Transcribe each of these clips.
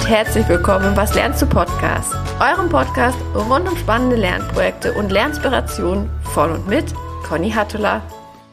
und herzlich willkommen im Was lernst du Podcast, eurem Podcast rund um spannende Lernprojekte und Lerninspiration von und mit Conny Hattula.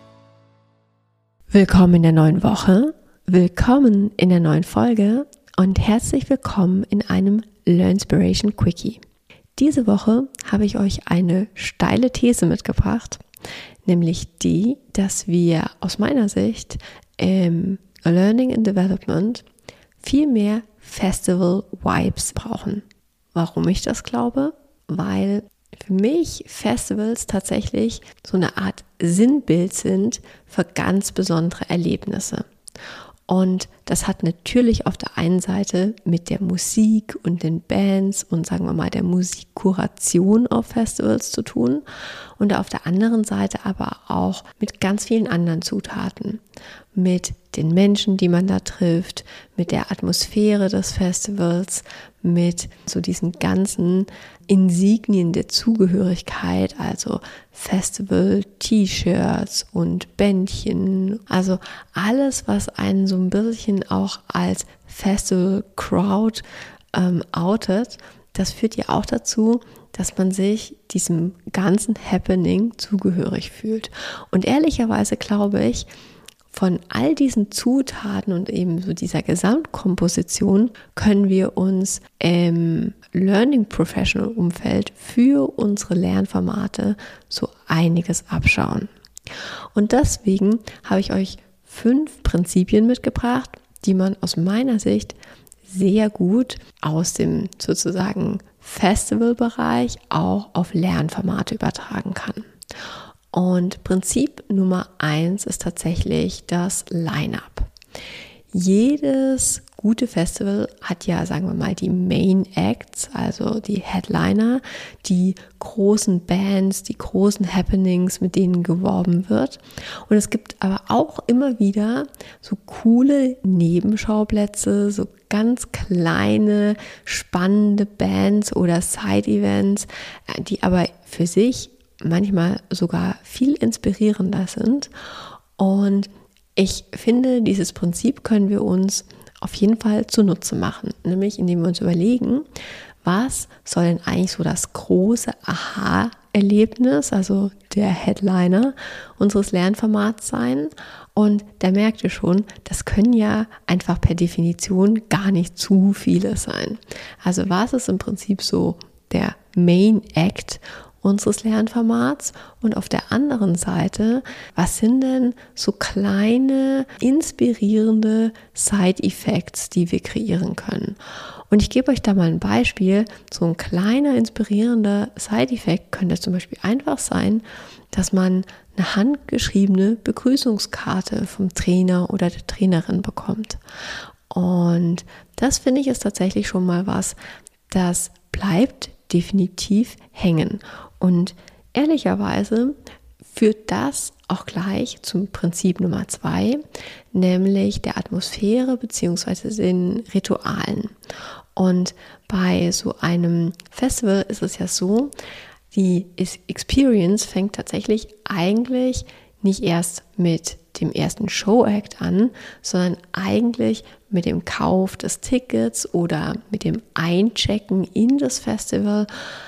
Willkommen in der neuen Woche, willkommen in der neuen Folge und herzlich willkommen in einem Learnspiration Quickie. Diese Woche habe ich euch eine steile These mitgebracht, nämlich die, dass wir aus meiner Sicht im Learning and Development viel mehr Festival-Vibes brauchen. Warum ich das glaube? Weil für mich Festivals tatsächlich so eine Art Sinnbild sind für ganz besondere Erlebnisse. Und das hat natürlich auf der einen Seite mit der Musik und den Bands und sagen wir mal der Musikkuration auf Festivals zu tun und auf der anderen Seite aber auch mit ganz vielen anderen Zutaten, mit den Menschen, die man da trifft, mit der Atmosphäre des Festivals, mit so diesen ganzen Insignien der Zugehörigkeit, also Festival-T-Shirts und Bändchen, also alles, was einen so ein bisschen auch als Festival-Crowd outet, das führt ja auch dazu, dass man sich diesem ganzen Happening zugehörig fühlt. Und ehrlicherweise glaube ich, von all diesen Zutaten und eben so dieser Gesamtkomposition können wir uns im Learning Professional Umfeld für unsere Lernformate so einiges abschauen. Und deswegen habe ich euch 5 Prinzipien mitgebracht, die man aus meiner Sicht sehr gut aus dem sozusagen Festivalbereich auch auf Lernformate übertragen kann. Und Prinzip Nummer 1 ist tatsächlich das Line-Up. Jedes gute Festival hat ja, sagen wir mal, die Main Acts, also die Headliner, die großen Bands, die großen Happenings, mit denen geworben wird. Und es gibt aber auch immer wieder so coole Nebenschauplätze, so ganz kleine, spannende Bands oder Side-Events, die aber für sich manchmal sogar viel inspirierender sind. Und ich finde, dieses Prinzip können wir uns auf jeden Fall zunutze machen, nämlich indem wir uns überlegen, was soll denn eigentlich so das große Aha-Erlebnis, also der Headliner unseres Lernformats sein. Und da merkt ihr schon, das können ja einfach per Definition gar nicht zu viele sein. Also was ist im Prinzip so der Main Act unseres Lernformats und auf der anderen Seite, was sind denn so kleine, inspirierende Side-Effects, die wir kreieren können? Und ich gebe euch da mal ein Beispiel. So ein kleiner, inspirierender Side-Effekt könnte zum Beispiel einfach sein, dass man eine handgeschriebene Begrüßungskarte vom Trainer oder der Trainerin bekommt. Und das finde ich ist tatsächlich schon mal was, das bleibt definitiv hängen. Und ehrlicherweise führt das auch gleich zum Prinzip Nummer 2, nämlich der Atmosphäre bzw. den Ritualen. Und bei so einem Festival ist es ja so, die Experience fängt tatsächlich eigentlich nicht erst mit dem ersten Show-Act an, sondern eigentlich mit dem Kauf des Tickets oder mit dem Einchecken in das Festival,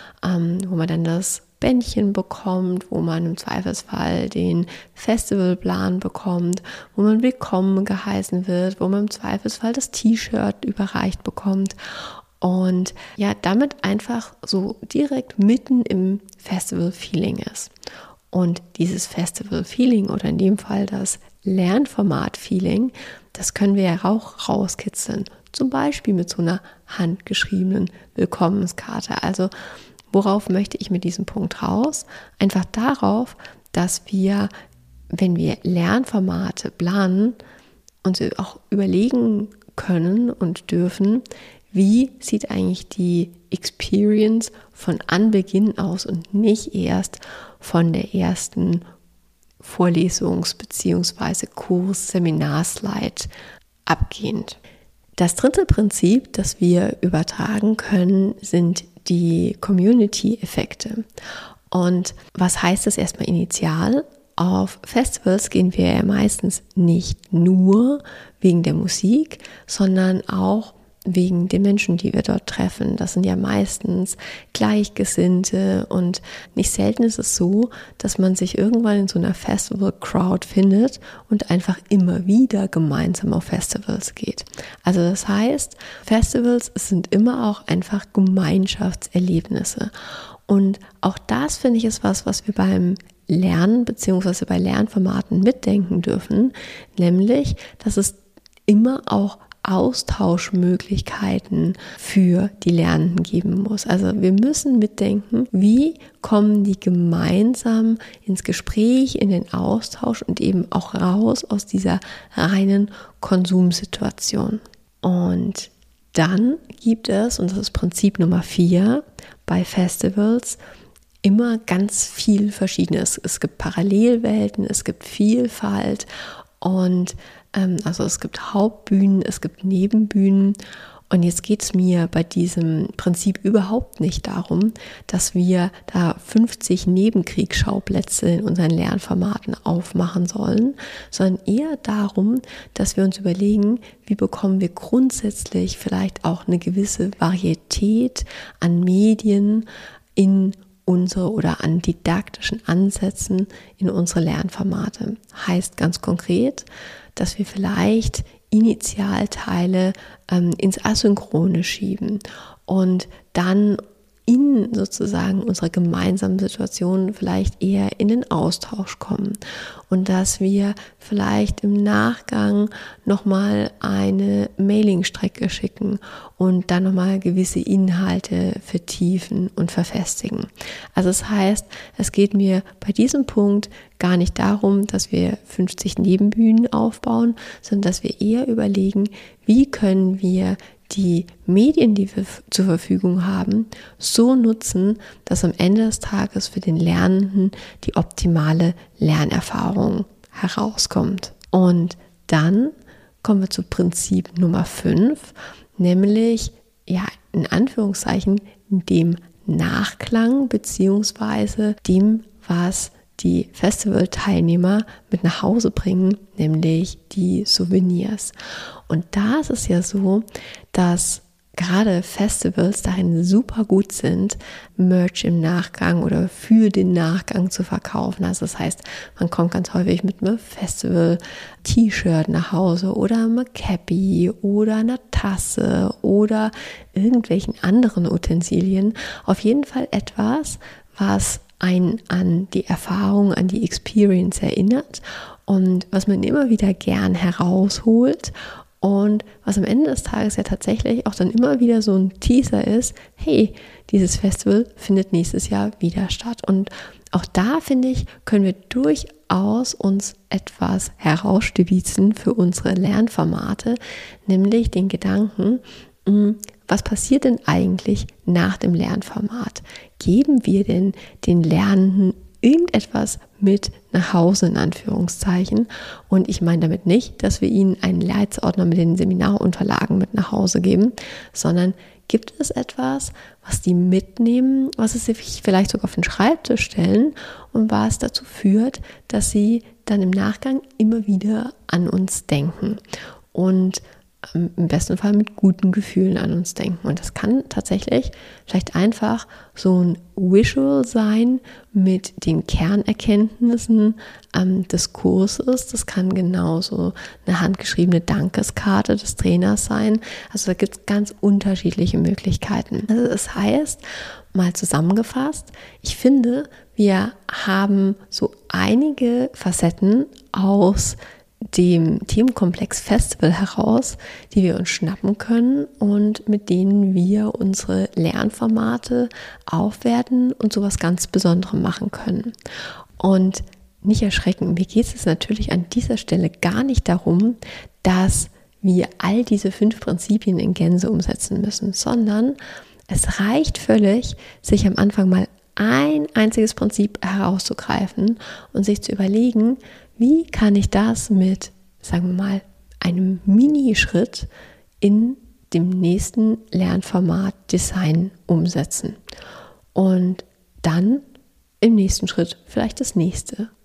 wo man dann das Bändchen bekommt, wo man im Zweifelsfall den Festivalplan bekommt, wo man willkommen geheißen wird, wo man im Zweifelsfall das T-Shirt überreicht bekommt und ja, damit einfach so direkt mitten im Festival-Feeling ist. Und dieses Festival-Feeling oder in dem Fall das Lernformat-Feeling, das können wir ja auch rauskitzeln. Zum Beispiel mit so einer handgeschriebenen Willkommenskarte. Also worauf möchte ich mit diesem Punkt raus? Einfach darauf, dass wir, wenn wir Lernformate planen, uns auch überlegen können und dürfen, wie sieht eigentlich die Experience von Anbeginn aus und nicht erst von der ersten Vorlesungs- bzw. Kurs-Seminarslide abgehend. Das dritte Prinzip, das wir übertragen können, sind die Community-Effekte. Und was heißt das erstmal initial? Auf Festivals gehen wir ja meistens nicht nur wegen der Musik, sondern auch wegen den Menschen, die wir dort treffen. Das sind ja meistens Gleichgesinnte und nicht selten ist es so, dass man sich irgendwann in so einer Festival-Crowd findet und einfach immer wieder gemeinsam auf Festivals geht. Also das heißt, Festivals sind immer auch einfach Gemeinschaftserlebnisse. Und auch das, finde ich, ist was wir beim Lernen bzw. bei Lernformaten mitdenken dürfen, nämlich, dass es immer auch Austauschmöglichkeiten für die Lernenden geben muss. Also wir müssen mitdenken, wie kommen die gemeinsam ins Gespräch, in den Austausch und eben auch raus aus dieser reinen Konsumsituation. Und dann gibt es, und das ist Prinzip Nummer 4 bei Festivals, immer ganz viel Verschiedenes. Es gibt Parallelwelten, es gibt Vielfalt und also es gibt Hauptbühnen, es gibt Nebenbühnen. Und jetzt geht es mir bei diesem Prinzip überhaupt nicht darum, dass wir da 50 Nebenkriegsschauplätze in unseren Lernformaten aufmachen sollen, sondern eher darum, dass wir uns überlegen, wie bekommen wir grundsätzlich vielleicht auch eine gewisse Varietät an Medien in unsere oder an didaktischen Ansätzen in unsere Lernformate. Heißt ganz konkret, dass wir vielleicht Initialteile ins Asynchrone schieben und dann in sozusagen unserer gemeinsamen Situation vielleicht eher in den Austausch kommen und dass wir vielleicht im Nachgang nochmal eine Mailingstrecke schicken und dann nochmal gewisse Inhalte vertiefen und verfestigen. Also das heißt, es geht mir bei diesem Punkt gar nicht darum, dass wir 50 Nebenbühnen aufbauen, sondern dass wir eher überlegen, wie können wir die Medien, die wir zur Verfügung haben, so nutzen, dass am Ende des Tages für den Lernenden die optimale Lernerfahrung herauskommt. Und dann kommen wir zu Prinzip Nummer 5, nämlich, ja, in Anführungszeichen, dem Nachklang beziehungsweise dem, was die Festivalteilnehmer mit nach Hause bringen, nämlich die Souvenirs. Und da ist es ja so, dass gerade Festivals darin super gut sind, Merch im Nachgang oder für den Nachgang zu verkaufen. Also das heißt, man kommt ganz häufig mit einem Festival-T-Shirt nach Hause oder einem Cappy oder einer Tasse oder irgendwelchen anderen Utensilien. Auf jeden Fall etwas, was einen an die Erfahrung, an die Experience erinnert und was man immer wieder gern herausholt und was am Ende des Tages ja tatsächlich auch dann immer wieder so ein Teaser ist, hey, dieses Festival findet nächstes Jahr wieder statt. Und auch da, finde ich, können wir durchaus uns etwas herausstibitzen für unsere Lernformate, nämlich den Gedanken, was passiert denn eigentlich nach dem Lernformat? Geben wir denn den Lernenden irgendetwas mit nach Hause, in Anführungszeichen? Und ich meine damit nicht, dass wir ihnen einen Leitsordner mit den Seminarunterlagen mit nach Hause geben, sondern gibt es etwas, was die mitnehmen, was sie sich vielleicht sogar auf den Schreibtisch stellen und was dazu führt, dass sie dann im Nachgang immer wieder an uns denken und im besten Fall mit guten Gefühlen an uns denken. Und das kann tatsächlich vielleicht einfach so ein Visual sein mit den Kernerkenntnissen des Kurses. Das kann genauso eine handgeschriebene Dankeskarte des Trainers sein. Also da gibt es ganz unterschiedliche Möglichkeiten. Also das heißt, mal zusammengefasst, ich finde, wir haben so einige Facetten aus dem Themenkomplex Festival heraus, die wir uns schnappen können und mit denen wir unsere Lernformate aufwerten und sowas ganz Besonderes machen können. Und nicht erschrecken, mir geht es natürlich an dieser Stelle gar nicht darum, dass wir all diese 5 Prinzipien in Gänze umsetzen müssen, sondern es reicht völlig, sich am Anfang mal ein einziges Prinzip herauszugreifen und sich zu überlegen, wie kann ich das mit, sagen wir mal, einem Minischritt in dem nächsten Lernformat Design umsetzen? Und dann im nächsten Schritt vielleicht das nächste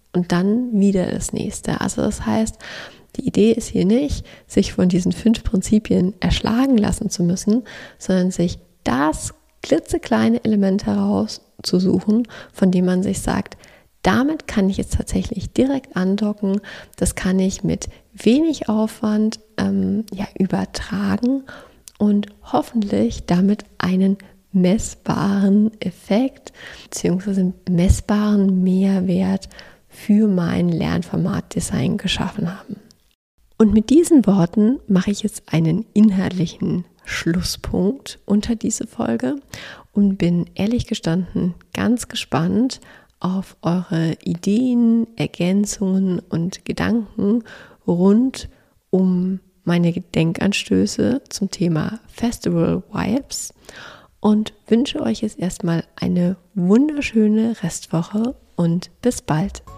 und dann wieder das nächste. Also das heißt, die Idee ist hier nicht, sich von diesen 5 Prinzipien erschlagen lassen zu müssen, sondern sich das klitzekleine Element herauszusuchen, von dem man sich sagt, damit kann ich jetzt tatsächlich direkt andocken, das kann ich mit wenig Aufwand übertragen und hoffentlich damit einen messbaren Effekt bzw. messbaren Mehrwert für mein Lernformatdesign geschaffen haben. Und mit diesen Worten mache ich jetzt einen inhaltlichen Schlusspunkt unter diese Folge und bin ehrlich gestanden ganz gespannt auf eure Ideen, Ergänzungen und Gedanken rund um meine Denkanstöße zum Thema Festival Vibes und wünsche euch jetzt erstmal eine wunderschöne Restwoche und bis bald.